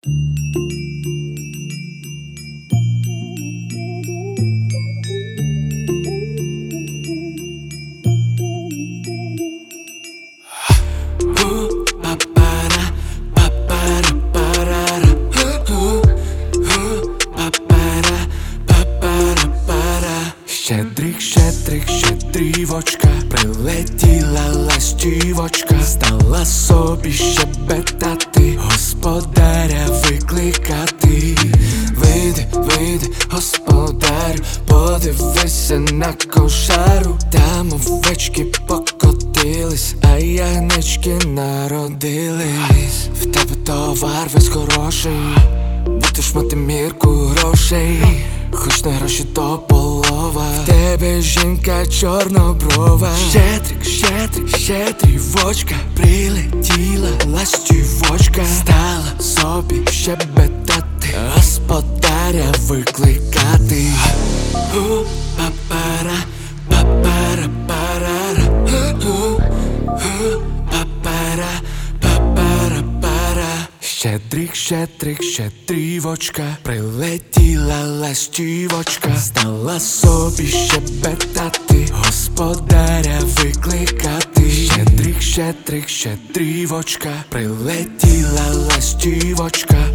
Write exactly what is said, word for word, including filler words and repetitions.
Щедрик, щедрик, щедрівочка, прилетіла ластівочка, стала собі щебетати, господаря викликати. Вийди, вийди, господарю, подивися на кошару. Там овечки покотились, а ягнички народились. В тебе товар весь хороший, будеш мати мірку грошей. Хоч на гроші то полова, в тебе жінка чорноброва. Щедрик, щедрик, щедрівочка, прилетіла ластівочка, стала собі щебетати, господаря викликати. Ху, папара, папара, парара. Ху, ху, папара, папара, пара. Щедрик, щедрик, щедрівочка, прилетіла ластівочка, стала собі щебетати, господаря викликати. Щедрик, щедрик, щедрівочка, прилетіла ластівочка,